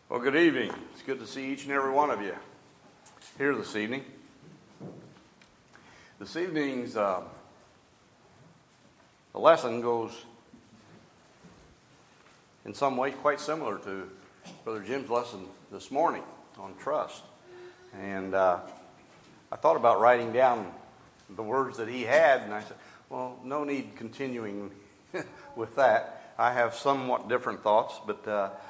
Well, good evening. It's good to see each and every one of you here this evening. This evening's the lesson goes in some way quite similar to Brother Jim's lesson this morning on trust. And I thought about writing down the words that he had, and I said, well, no need continuing with that. I have somewhat different thoughts, but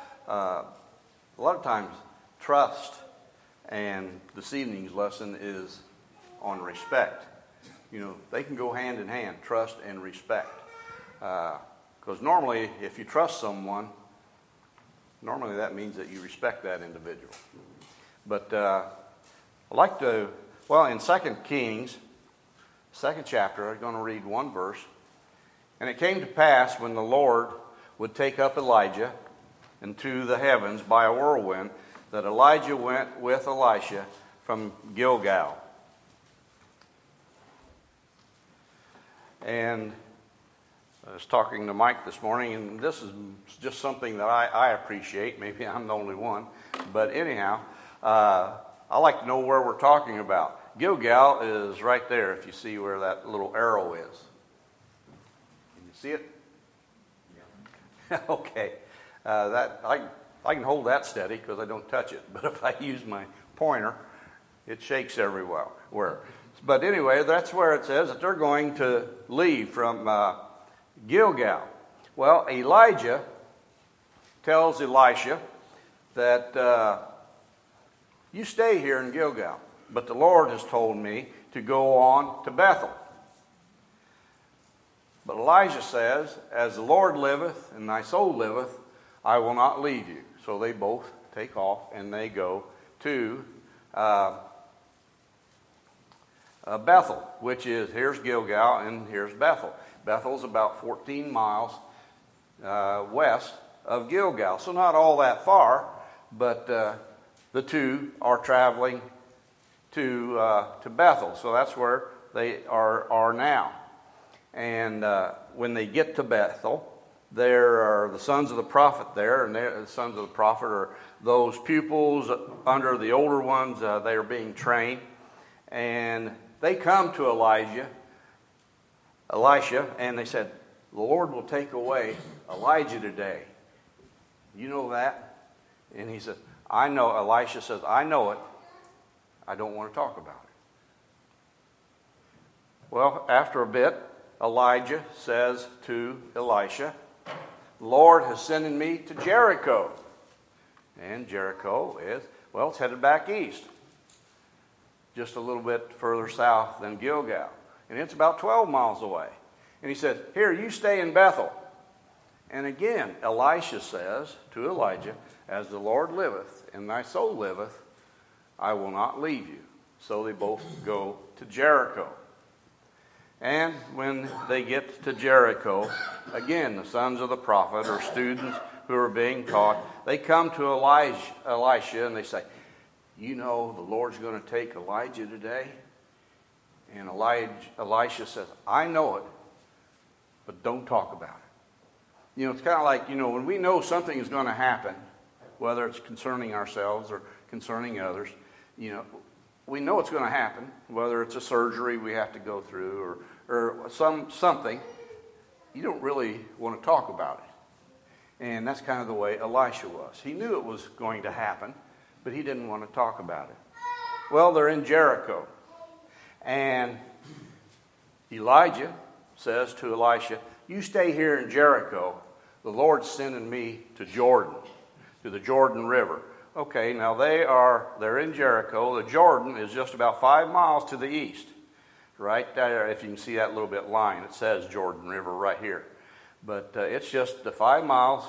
a lot of times trust and this evening's lesson is on respect. You know, they can go hand in hand, trust and respect. Because normally, if you trust someone, normally that means that you respect that individual. But I'd like to, in 2 Kings, 2nd chapter, I'm going to read one verse. And it came to pass when the Lord would take up Elijah into the heavens by a whirlwind, that Elijah went with Elisha from Gilgal. And I was talking to Mike this morning, and this is just something that I appreciate. Maybe I'm the only one. But anyhow, I like to know where we're talking about. Gilgal is right there, if you see where that little arrow is. Can you see it? Yeah. Okay. I can hold that steady because I don't touch it. But if I use my pointer, it shakes everywhere. But anyway, that's where it says that they're going to leave from Gilgal. Well, Elijah tells Elisha that you stay here in Gilgal, but the Lord has told me to go on to Bethel. But Elijah says, as the Lord liveth and thy soul liveth, I will not leave you. So they both take off and they go to Bethel, which is, here's Gilgal and here's Bethel. Bethel's about 14 miles west of Gilgal. So not all that far, but the two are traveling to Bethel. So that's where they are now. And when they get to Bethel, there are the sons of the prophet there, and the sons of the prophet are those pupils under the older ones. They are being trained, and they come to Elisha, and they said, the Lord will take away Elijah today. You know that? And he said, I know. Elisha says, I know it. I don't want to talk about it. Well, after a bit, Elijah says to Elisha, the Lord has sent me to Jericho. And Jericho is, it's headed back east. Just a little bit further south than Gilgal. And it's about 12 miles away. And he said, here, you stay in Bethel. And again, Elisha says to Elijah, as the Lord liveth and thy soul liveth, I will not leave you. So they both go to Jericho. And when they get to Jericho, again, the sons of the prophet or students who are being taught, they come to Elisha and they say, you know, the Lord's going to take Elijah today. And Elisha says, I know it, but don't talk about it. You know, it's kind of like, when we know something is going to happen, whether it's concerning ourselves or concerning others, we know it's going to happen, whether it's a surgery we have to go through or something. You don't really want to talk about it. And that's kind of the way Elisha was. He knew it was going to happen, but he didn't want to talk about it. Well, they're in Jericho. And Elijah says to Elisha, you stay here in Jericho. The Lord's sending me to Jordan, to the Jordan River. Okay, now they're in Jericho. The Jordan is just about 5 miles to the east. Right there, if you can see that little bit line, it says Jordan River right here. But it's just the 5 miles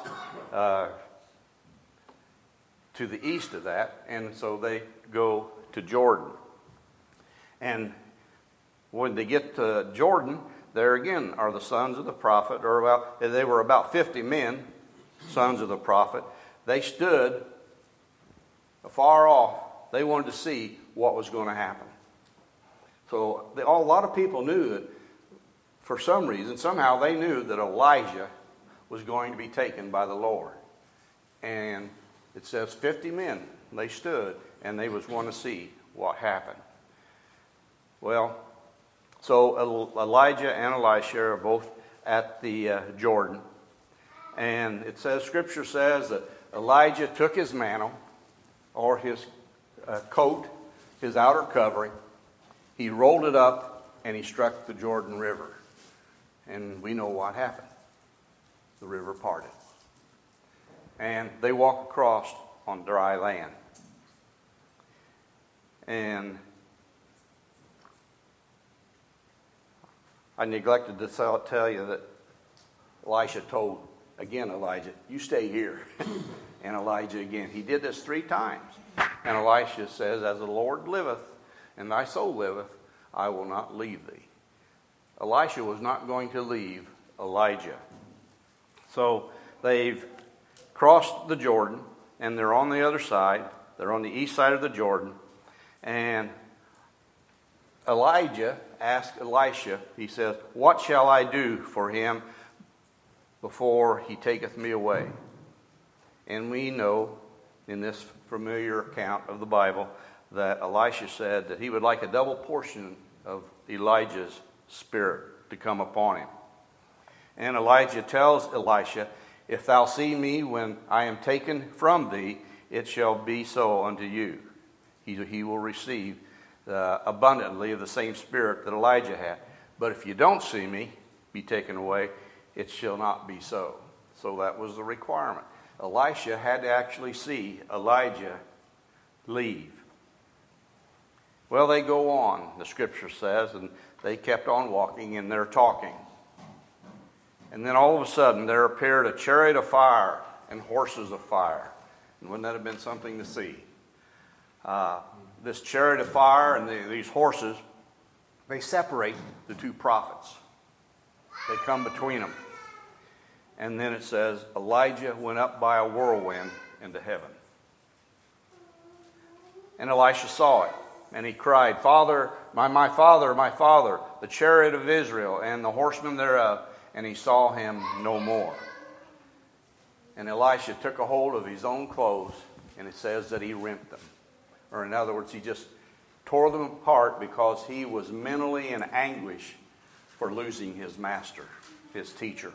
to the east of that, and so they go to Jordan. And when they get to Jordan, there again are the sons of the prophet, they were about 50 men, sons of the prophet. They stood afar off. They wanted to see what was going to happen. So a lot of people knew that for some reason, somehow they knew that Elijah was going to be taken by the Lord. And It says 50 men, they stood, and they was want to see what happened. Well, so Elijah and Elisha are both at the Jordan. And it says, Scripture says that Elijah took his mantle, or his coat, his outer covering. He rolled it up, and he struck the Jordan River. And we know what happened. The river parted. And they walked across on dry land. And I neglected to tell you that Elisha told, again, Elijah, you stay here. And Elijah again. He did this 3 times. And Elisha says, as the Lord liveth, and thy soul liveth, I will not leave thee. Elisha was not going to leave Elijah. So they've crossed the Jordan, and they're on the other side. They're on the east side of the Jordan. And Elijah asked Elisha, he says, what shall I do for him before he taketh me away? And we know in this familiar account of the Bible that Elisha said that he would like a double portion of Elijah's spirit to come upon him. And Elijah tells Elisha, if thou see me when I am taken from thee, it shall be so unto you. He will receive abundantly of the same spirit that Elijah had. But if you don't see me be taken away, it shall not be so. So that was the requirement. Elisha had to actually see Elijah leave. Well, they go on, the Scripture says, and they kept on walking, and they're talking. And then all of a sudden, there appeared a chariot of fire and horses of fire. And wouldn't that have been something to see? This chariot of fire and these horses, they separate the 2 prophets. They come between them. And then it says, Elijah went up by a whirlwind into heaven. And Elisha saw it. And he cried, Father, my father, my father, the chariot of Israel and the horsemen thereof. And he saw him no more. And Elisha took a hold of his own clothes, and it says that he rent them. Or in other words, he just tore them apart because he was mentally in anguish for losing his master, his teacher.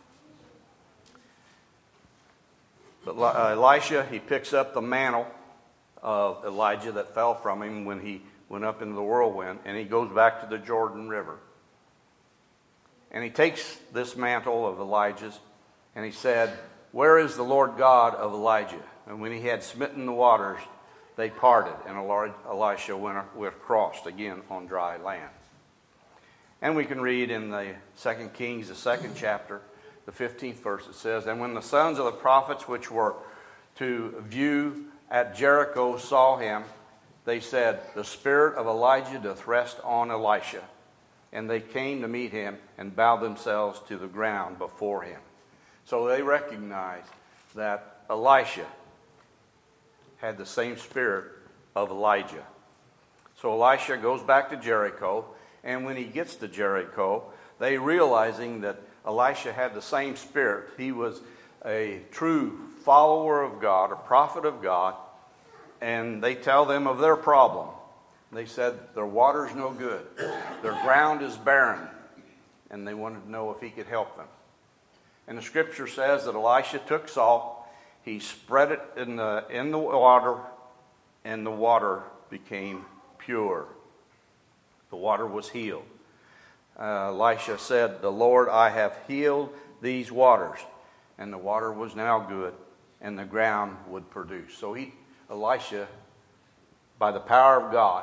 But Elisha, he picks up the mantle of Elijah that fell from him when he went up into the whirlwind, and he goes back to the Jordan River. And he takes this mantle of Elijah's, and he said, where is the Lord God of Elijah? And when he had smitten the waters, they parted, and Elisha went across again on dry land. And we can read in the 2 Kings, the 2nd chapter, the 15th verse, it says, and when the sons of the prophets which were to view at Jericho saw him, they said, the spirit of Elijah doth rest on Elisha. And they came to meet him and bowed themselves to the ground before him. So they recognized that Elisha had the same spirit of Elijah. So Elisha goes back to Jericho, and when he gets to Jericho, they realizing that Elisha had the same spirit. He was a true follower of God, a prophet of God, and they tell them of their problem. They said their water's no good. Their ground is barren. And they wanted to know if he could help them. And the Scripture says that Elisha took salt. He spread it in the water. And the water became pure. The water was healed. Elisha said, the Lord, I have healed these waters. And the water was now good. And the ground would produce. So Elisha, by the power of God,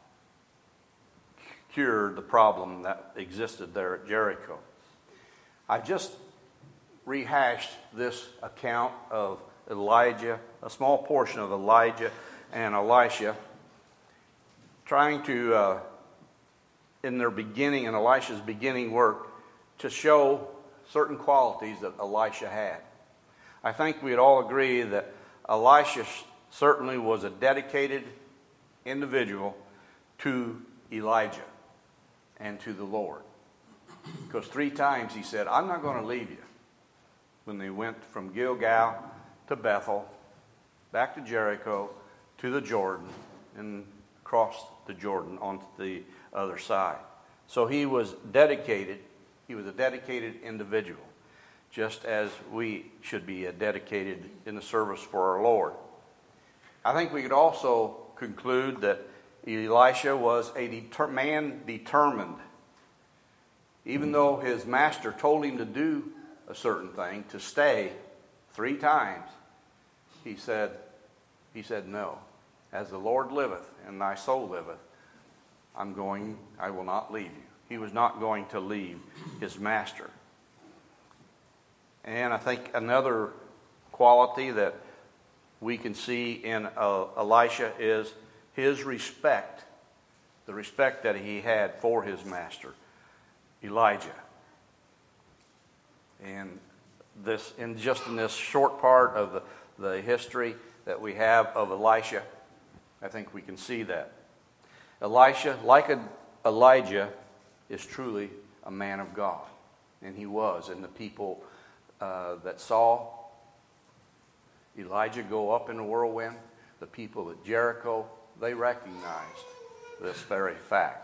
cured the problem that existed there at Jericho. I just rehashed this account of Elijah, a small portion of Elijah and Elisha, trying to, in their beginning, in Elisha's beginning work, to show certain qualities that Elisha had. I think we'd all agree that Elisha certainly was a dedicated individual to Elijah and to the Lord. Because 3 times he said, I'm not going to leave you. When they went from Gilgal to Bethel, back to Jericho, to the Jordan, and crossed the Jordan onto the other side. So he was dedicated. He was a dedicated individual, just as we should be dedicated in the service for our Lord. I think we could also conclude that Elisha was a man determined. Even though his master told him to do a certain thing, to stay 3 times, he said no. As the Lord liveth and thy soul liveth, I will not leave you. He was not going to leave his master. And I think another quality that we can see in Elisha is his respect, the respect that he had for his master, Elijah. And in this short part of the history that we have of Elisha, I think we can see that. Elisha, like Elijah, is truly a man of God. And he was. And the people that saw Elijah go up in the whirlwind, the people at Jericho, they recognized this very fact.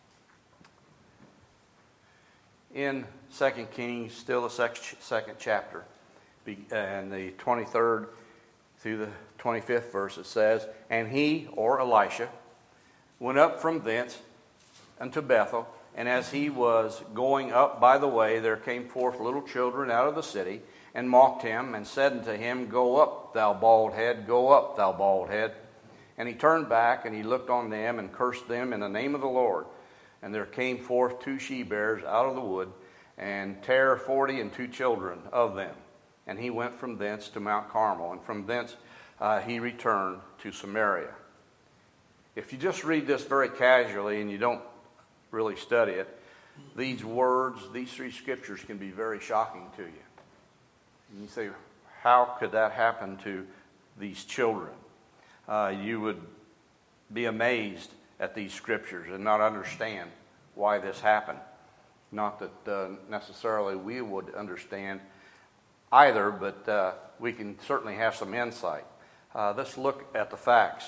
In 2 Kings, still the second chapter, and the 23rd through the 25th verse, it says, "And he," or Elisha, "went up from thence unto Bethel, and as he was going up by the way, there came forth little children out of the city, and mocked him, and said unto him, Go up, thou bald head, go up, thou bald head. And he turned back, and he looked on them, and cursed them in the name of the Lord. And there came forth 2 she-bears out of the wood, and tare 40 and 2 children of them. And he went from thence to Mount Carmel, and from thence he returned to Samaria." If you just read this very casually and you don't really study it, these words, these 3 scriptures can be very shocking to you. And you say, how could that happen to these children? You would be amazed at these scriptures and not understand why this happened. Not that necessarily we would understand either, but we can certainly have some insight. Let's look at the facts.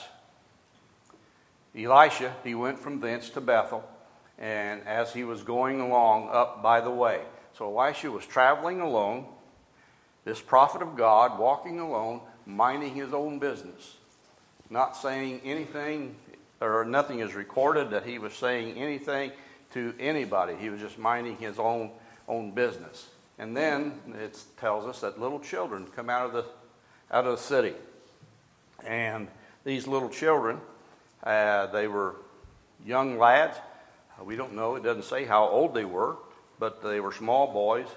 Elisha, he went from thence to Bethel, and as he was going along up by the way. So Elisha was traveling alone, this prophet of God, walking alone, minding his own business, not saying anything, or nothing is recorded that he was saying anything to anybody. He was just minding his own business. And then it tells us that little children come out of the city. And these little children, they were young lads. We don't know. It doesn't say how old they were, but they were small boys.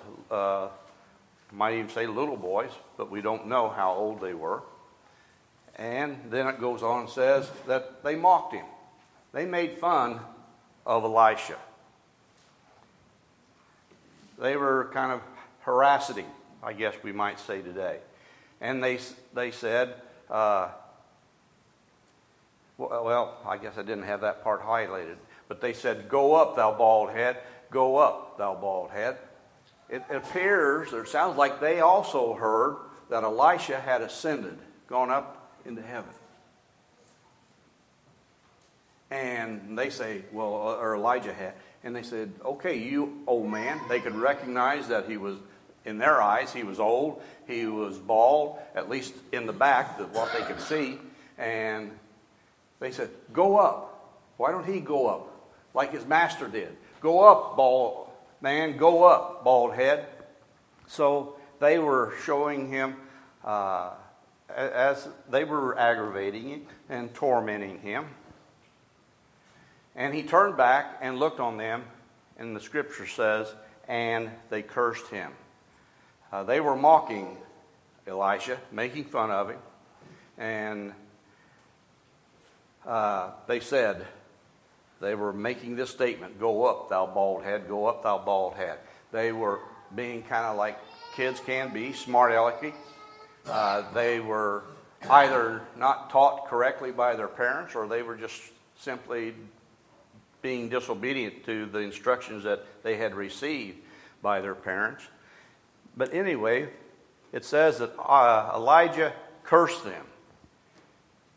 Might even say little boys, but we don't know how old they were. And then it goes on and says that they mocked him. They made fun of Elisha. They were kind of harassing him, I guess we might say today. And they said, well, I guess I didn't have that part highlighted, but they said, "Go up, thou bald head, go up, thou bald head." It appears, or it sounds like they also heard that Elisha had ascended, gone up into heaven. And they say, well, or Elijah had, and they said, "Okay, you old man." They could recognize that he was, in their eyes, he was old, he was bald, at least in the back, what they could see. And they said, "Go up." Why don't he go up like his master did? "Go up, bald man, go up, bald head." So they were showing him, as they were aggravating him and tormenting him. And he turned back and looked on them, and the scripture says, and they cursed him. They were mocking Elisha, making fun of him, and they said, they were making this statement, "Go up, thou bald head, go up, thou bald head." They were being kind of like kids can be, smart alecky. They were either not taught correctly by their parents, or they were just simply being disobedient to the instructions that they had received by their parents. But anyway, it says that Elijah cursed them.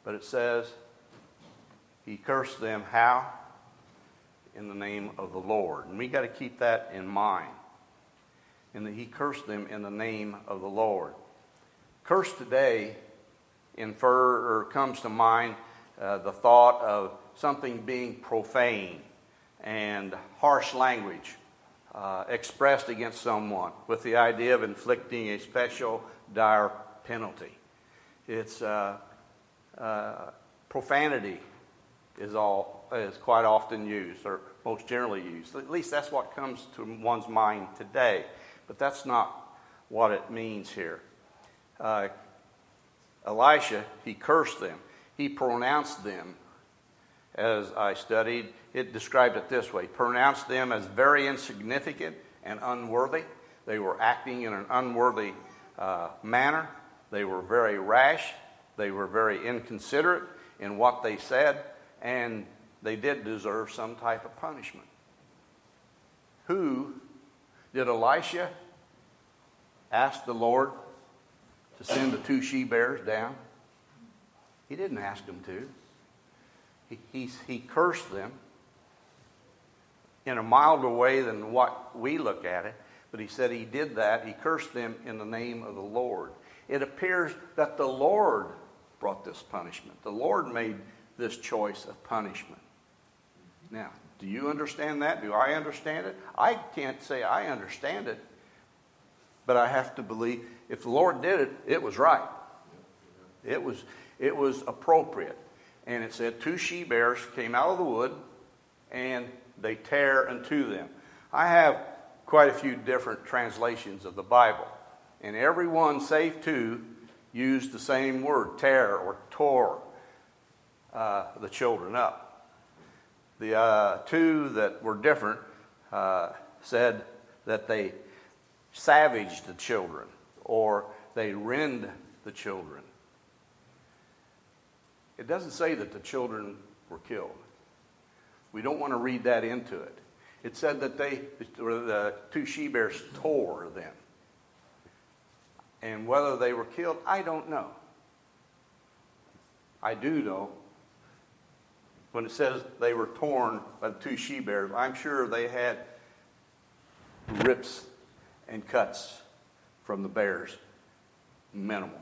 But it says he cursed them how? In the name of the Lord. And we got to keep that in mind. And that he cursed them in the name of the Lord. Curse today comes to mind the thought of something being profane and harsh language expressed against someone with the idea of inflicting a special dire penalty. It's profanity is quite often used, or most generally used. At least that's what comes to one's mind today. But that's not what it means here. Elisha, he cursed them. He pronounced them, as I studied, it described it this way: pronounced them as very insignificant and unworthy. They were acting in an unworthy manner. They were very rash. They were very inconsiderate in what they said, and they did deserve some type of punishment. Who did Elisha ask the Lord to send the 2 she-bears down? He didn't ask them to. He cursed them in a milder way than what we look at it, but he said he did that. He cursed them in the name of the Lord. It appears that the Lord brought this punishment. The Lord made this choice of punishment. Now, do you understand that? Do I understand it? I can't say I understand it, but I have to believe if the Lord did it, it was right. It was appropriate. And it said 2 she-bears came out of the wood, and they tear unto them. I have quite a few different translations of the Bible, and every one, save 2, used the same word, tear or tore the children up. The 2 that were different said that they savaged the children, or they rend the children. It doesn't say that the children were killed. We don't want to read that into it. It said that the 2 she-bears tore them. And whether they were killed, I don't know. I do know. When it says they were torn by the 2 she-bears, I'm sure they had rips and cuts from the bears. Minimal.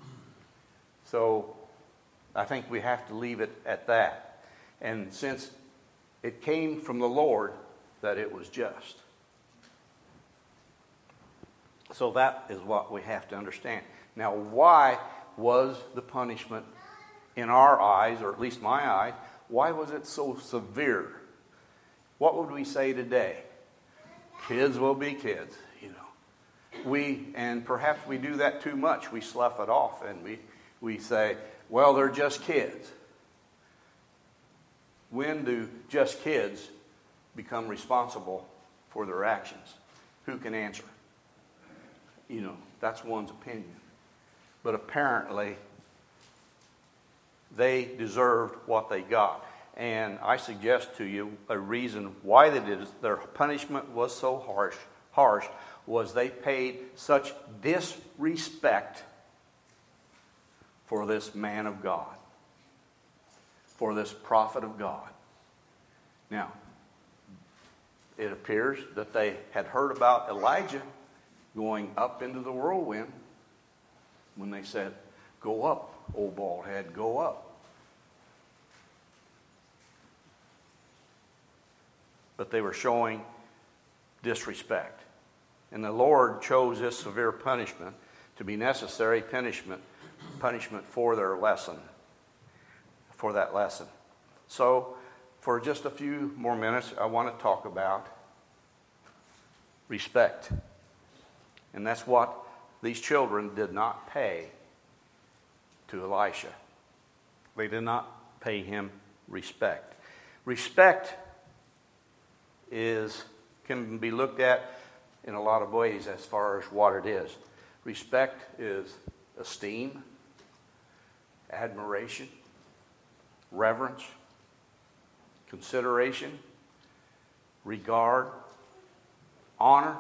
So I think we have to leave it at that. And since it came from the Lord, that it was just. So that is what we have to understand. Now, why was the punishment in our eyes, or at least my eyes, why was it so severe? What would we say today? Kids will be kids, you know. And perhaps we do that too much. We slough it off and we say, well, they're just kids. When do just kids become responsible for their actions? Who can answer? You know, that's one's opinion. But apparently, they deserved what they got. And I suggest to you a reason why their punishment was so harsh was they paid such disrespect for this man of God, for this prophet of God. Now, it appears that they had heard about Elijah going up into the whirlwind when they said, "Go up, old bald head, go up." But they were showing disrespect. And the Lord chose this severe punishment to be necessary punishment for their lesson, for that lesson. So, for just a few more minutes, I want to talk about respect. And that's what these children did not pay to Elisha. They did not pay him respect. Respect can be looked at in a lot of ways as far as what it is. Respect is esteem, admiration, reverence, consideration, regard, honor.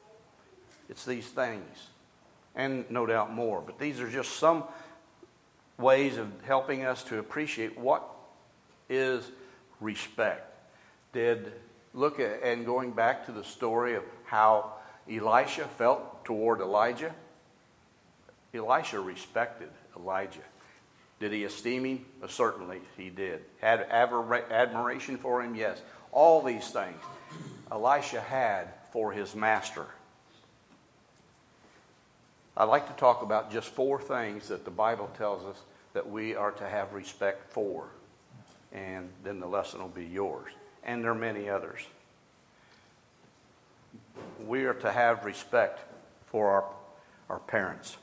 It's these things, and no doubt more. But these are just some ways of helping us to appreciate what is respect. Look at, and going back to the story of how Elisha felt toward Elijah. Elisha respected Elijah. Did he esteem him? Certainly he did. Had admiration for him? Yes. All these things Elisha had for his master. I'd like to talk about just 4 things that the Bible tells us that we are to have respect for. And then the lesson will be yours. And there are many others. We are to have respect for our parents.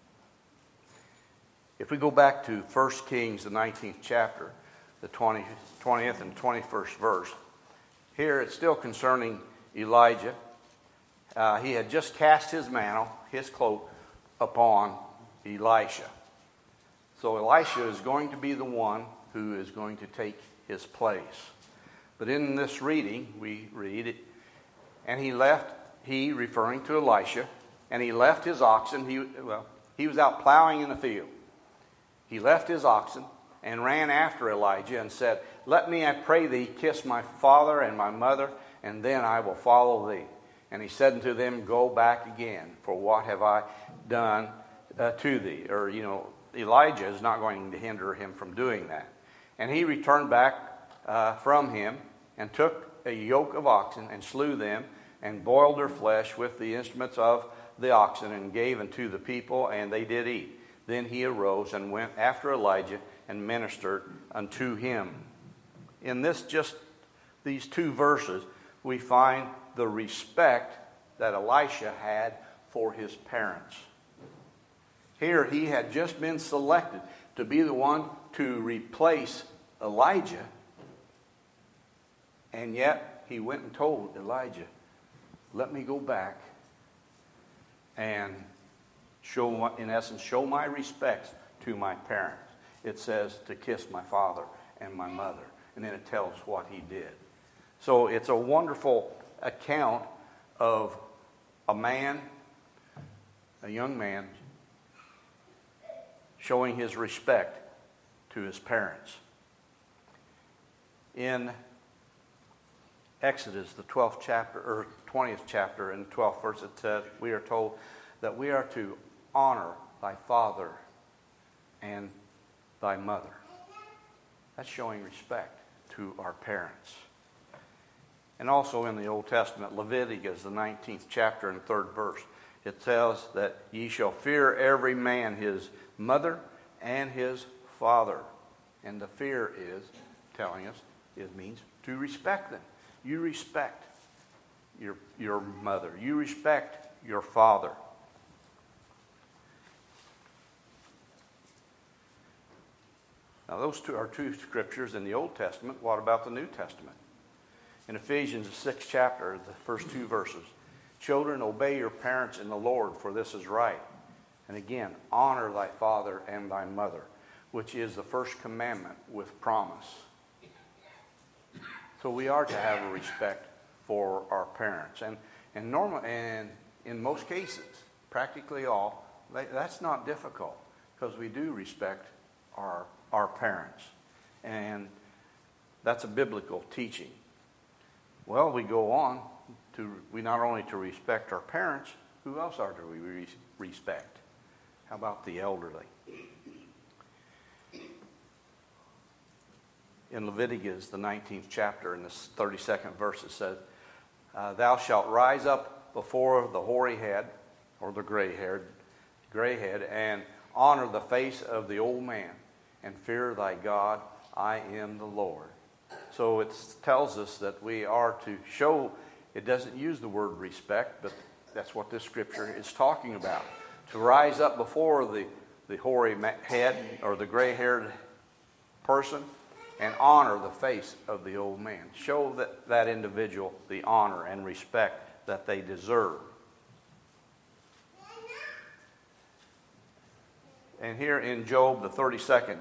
If we go back to 1 Kings, the 19th chapter, the 20th and 21st verse, here it's still concerning Elijah. He had just cast his mantle, his cloak, upon Elisha. So Elisha is going to be the one who is going to take his place. But in this reading, we read it, and he referring to Elisha, and he left his oxen. He was out plowing in the field. He left his oxen and ran after Elijah and said, "Let me, I pray thee, kiss my father and my mother, and then I will follow thee." And he said unto them, "Go back again, for what have I done to thee?" Or, Elijah is not going to hinder him from doing that. And he returned back from him and took a yoke of oxen and slew them and boiled their flesh with the instruments of the oxen and gave unto the people, and they did eat. Then he arose and went after Elijah and ministered unto him. In these 2 verses, we find the respect that Elisha had for his parents. Here he had just been selected to be the one to replace Elijah, and yet he went and told Elijah, "Let me go back and show my respects to my parents." It says to kiss my father and my mother. And then it tells what he did. So it's a wonderful account of a young man, showing his respect to his parents. In Exodus, the 12th chapter, or 20th chapter, and 12th verse, it says, we are told that we are to honor thy father and thy mother. That's showing respect to our parents. And also in the Old Testament, Leviticus, the 19th chapter and 3rd verse, it tells that ye shall fear every man his mother and his father. And the fear is telling us, it means to respect them. You respect your mother. You respect your father. Now those are 2 scriptures in the Old Testament. What about the New Testament? In Ephesians, the 6th chapter, the first 2 verses. Children, obey your parents in the Lord, for this is right. And again, honor thy father and thy mother, which is the first commandment with promise. So we are to have a respect for our parents. And in most cases, practically all, that's not difficult, because we do respect our parents. And that's a biblical teaching. Well, we go on we not only to respect our parents, who else are we respect? How about the elderly? In Leviticus, the 19th chapter, in the 32nd verse, it says, thou shalt rise up before the hoary head, or the gray head, and honor the face of the old man, and fear thy God, I am the Lord. So it tells us that we are to show, it doesn't use the word respect, but that's what this scripture is talking about. To rise up before the hoary head, or the gray-haired person, and honor the face of the old man. Show that individual the honor and respect that they deserve. And here in Job, the 32nd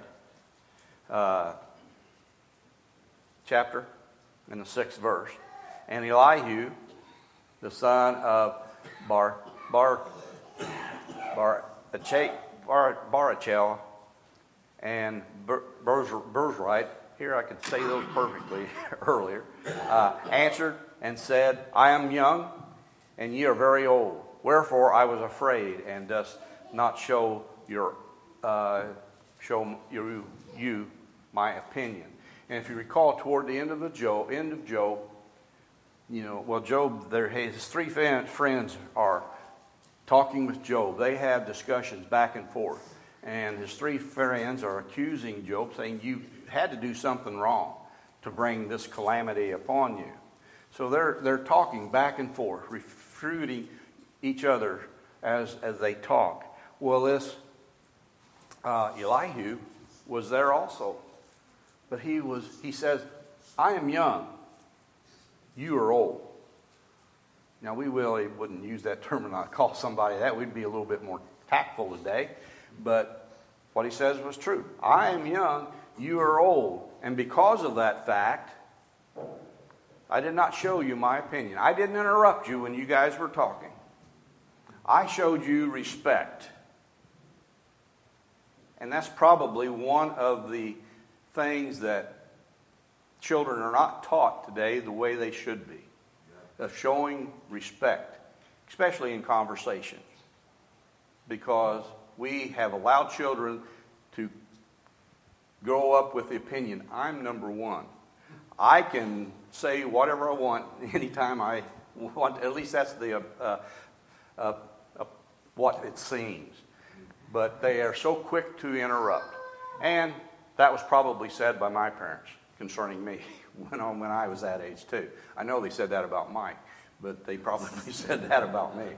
chapter, in the 6th verse, and Elihu, the son of Barachel, and birthright, here I could say those perfectly earlier, answered and said, I am young, and ye are very old. Wherefore I was afraid, and dost not show you my opinion. And if you recall, toward the end of Job, Job, his three friends are talking with Job. They have discussions back and forth. And his three friends are accusing Job, saying, you had to do something wrong to bring this calamity upon you. So they're talking back and forth, refuting each other as they talk. Well, this Elihu was there also. But he says, I am young, you are old. Now, we really wouldn't use that term and not call somebody that. We'd be a little bit more tactful today. But what he says was true. I am young, you are old. And because of that fact, I did not show you my opinion. I didn't interrupt you when you guys were talking. I showed you respect. And that's probably one of the things that children are not taught today the way they should be. Of showing respect, especially in conversation. Because we have allowed children to grow up with the opinion, I'm number one. I can say whatever I want anytime I want. At least that's what it seems. But they are so quick to interrupt. And that was probably said by my parents concerning me when I was that age too. I know they said that about Mike, but they probably said that about me.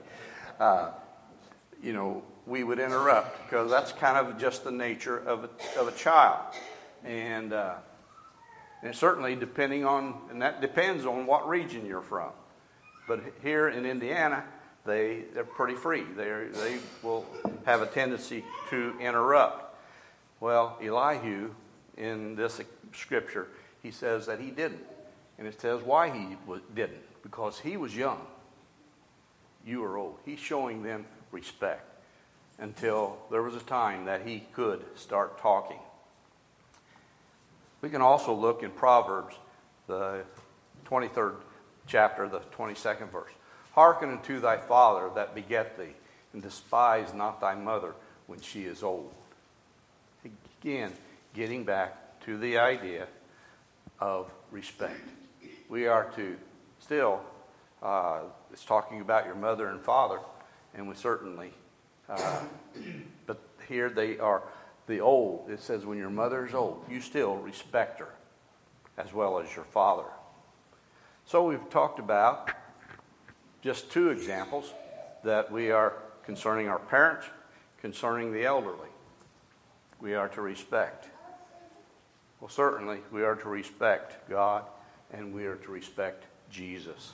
We would interrupt because that's kind of just the nature of a child. And certainly and that depends on what region you're from. But here in Indiana, they're pretty free. They will have a tendency to interrupt. Well, Elihu, in this scripture, he says that he didn't. And it says why he didn't. Because he was young. You are old. He's showing them respect until there was a time that he could start talking. We can also look in Proverbs, the 23rd chapter, the 22nd verse. Hearken unto thy father that beget thee, and despise not thy mother when she is old. Again, getting back to the idea of respect. We are to still, it's talking about your mother and father, and we certainly, but here they are the old. It says when your mother is old, you still respect her as well as your father. So we've talked about just two examples that we are concerning our parents, concerning the elderly. We are to respect. Well, certainly we are to respect God and we are to respect Jesus.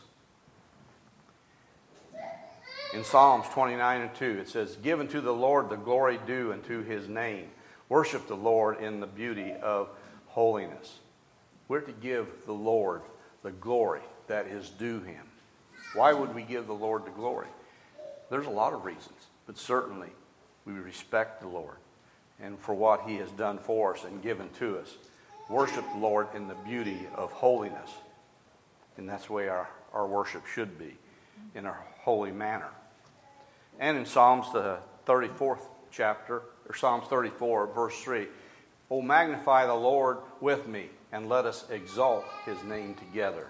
In Psalms 29:2, it says, give unto the Lord the glory due unto his name. Worship the Lord in the beauty of holiness. We're to give the Lord the glory that is due him. Why would we give the Lord the glory? There's a lot of reasons, but certainly we respect the Lord and for what he has done for us and given to us. Worship the Lord in the beauty of holiness. And that's the way our worship should be, in a holy manner. And in Psalms, the 34th chapter, or Psalms 34, verse 3, O magnify the Lord with me, and let us exalt his name together.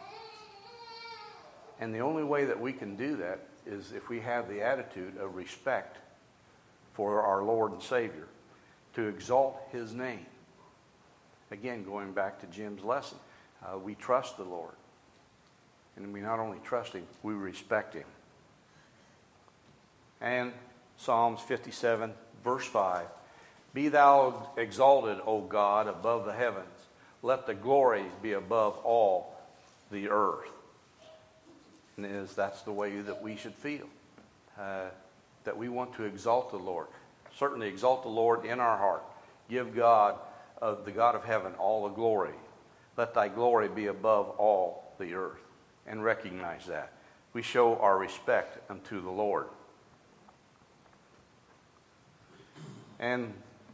And the only way that we can do that is if we have the attitude of respect for our Lord and Savior, to exalt his name. Again, going back to Jim's lesson, we trust the Lord. And we not only trust him, we respect him. And Psalms 57, verse 5, Be thou exalted, O God, above the heavens. Let the glories be above all the earth. And that's the way that we should feel. That we want to exalt the Lord. Certainly exalt the Lord in our heart. Give God, the God of heaven, all the glory. Let thy glory be above all the earth. And recognize that. We show our respect unto the Lord. And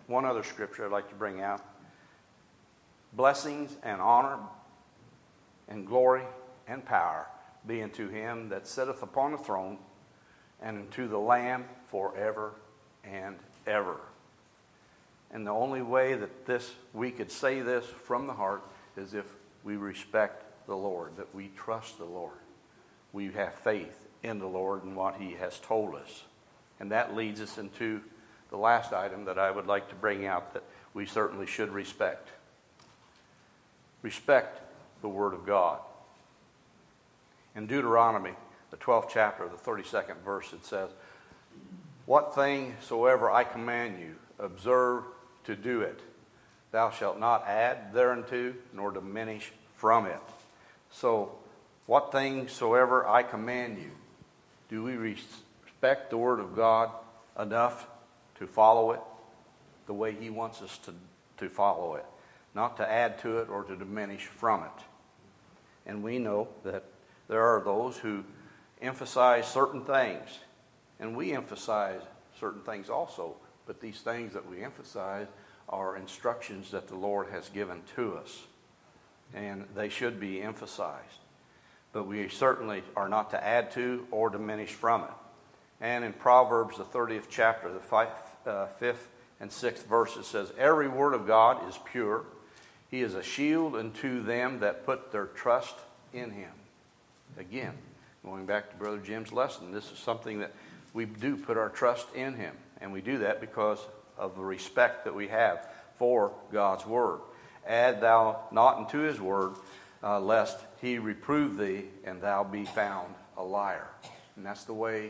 one other scripture I'd like to bring out. Blessings and honor and glory and power be unto him that sitteth upon the throne and unto the Lamb forever and ever. And the only way that we could say this from the heart is if we respect the Lord, that we trust the Lord. We have faith in the Lord and what he has told us. And that leads us into the last item that I would like to bring out that we certainly should respect. Respect the Word of God. In Deuteronomy, the 12th chapter, the 32nd verse, it says, "What thing soever I command you, observe to do it. Thou shalt not add thereunto, nor diminish from it." So, what thing soever I command you, do we respect the Word of God enough to follow it the way he wants us to follow it? Not to add to it or to diminish from it. And we know that there are those who emphasize certain things, and we emphasize certain things also, but these things that we emphasize are instructions that the Lord has given to us, and they should be emphasized. But we certainly are not to add to or diminish from it. And in Proverbs, the 30th chapter, the 5th and 6th verse, it says, "Every word of God is pure. He is a shield unto them that put their trust in him." Again, going back to Brother Jim's lesson, this is something that we do put our trust in him. And we do that because of the respect that we have for God's word. "Add thou not unto his word, lest he reprove thee, and thou be found a liar." And that's the way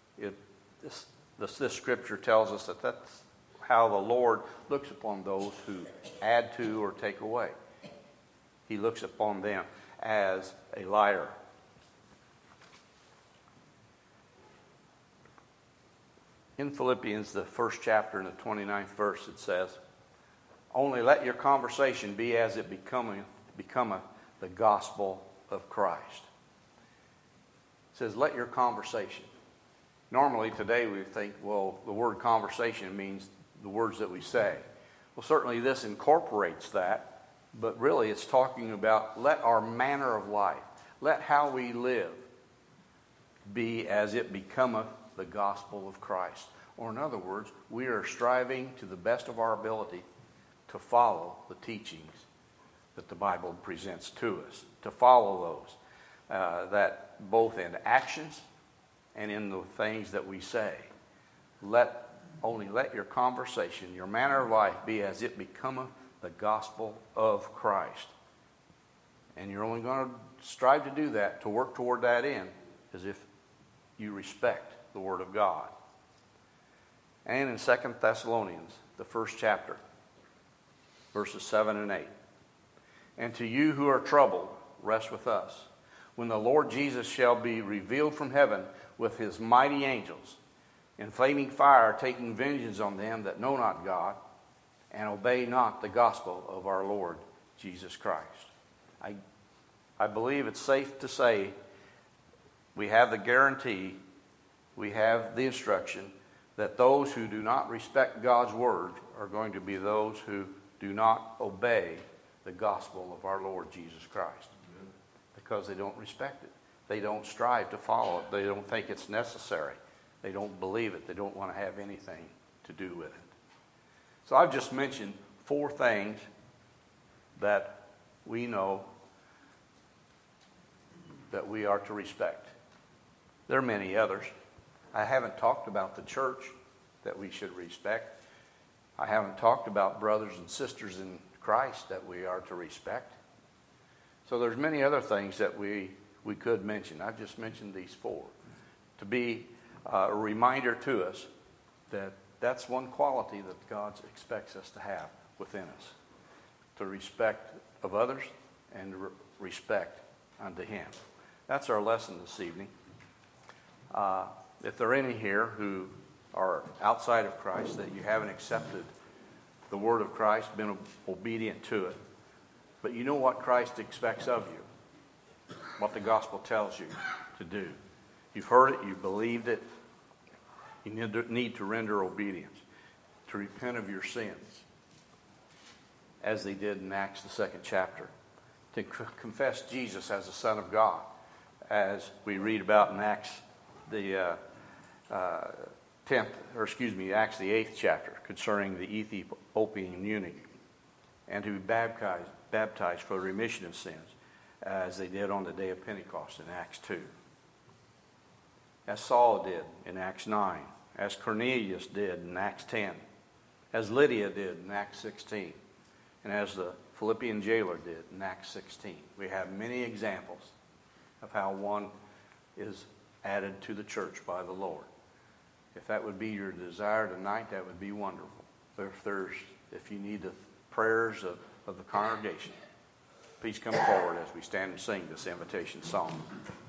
this scripture tells us that that's how the Lord looks upon those who add to or take away. He looks upon them as a liar. In Philippians, the 1st chapter and the 29th verse, it says, "Only let your conversation be as it becometh the gospel of Christ." It says, let your conversation. Normally today we think, well, the word conversation means the words that we say. Well, certainly this incorporates that, but really it's talking about let our manner of life, let how we live be as it becometh the gospel of Christ. Or in other words, we are striving to the best of our ability to follow the teachings that the Bible presents to us, to follow those, that both in actions and in the things that we say. Only let your conversation, your manner of life be as it becometh the gospel of Christ. And you're only going to strive to do that, to work toward that end, as if you respect the Word of God. And in 2 Thessalonians, the 1st chapter, verses 7 and 8. "And to you who are troubled, rest with us, when the Lord Jesus shall be revealed from heaven with his mighty angels, in flaming fire, taking vengeance on them that know not God, and obey not the gospel of our Lord Jesus Christ." I believe it's safe to say we have the guarantee, we have the instruction, that those who do not respect God's word are going to be those who do not obey the gospel of our Lord Jesus Christ. Because they don't respect it. They don't strive to follow it. They don't think it's necessary. They don't believe it. They don't want to have anything to do with it. So I've just mentioned 4 things that we know that we are to respect. There are many others. I haven't talked about the church that we should respect. I haven't talked about brothers and sisters in Christ that we are to respect. So there's many other things that we could mention. I've just mentioned these 4. To be a reminder to us that that's one quality that God expects us to have within us. To respect of others and respect unto him. That's our lesson this evening. If there are any here who are outside of Christ, that you haven't accepted the word of Christ, been obedient to it, but you know what Christ expects of you, what the gospel tells you to do. You've heard it, you've believed it, you need to render obedience. to repent of your sins, as they did in Acts, the 2nd chapter, to confess Jesus as the Son of God, as we read about in Acts, the 8th chapter, concerning the Ethiopian eunuch, and to be baptized for the remission of sins, as they did on the day of Pentecost in Acts 2. As Saul did in Acts 9, as Cornelius did in Acts 10, as Lydia did in Acts 16, and as the Philippian jailer did in Acts 16. We have many examples of how one is added to the church by the Lord. If that would be your desire tonight, that would be wonderful. If you need the prayers of the congregation, please come forward as we stand and sing this invitation song.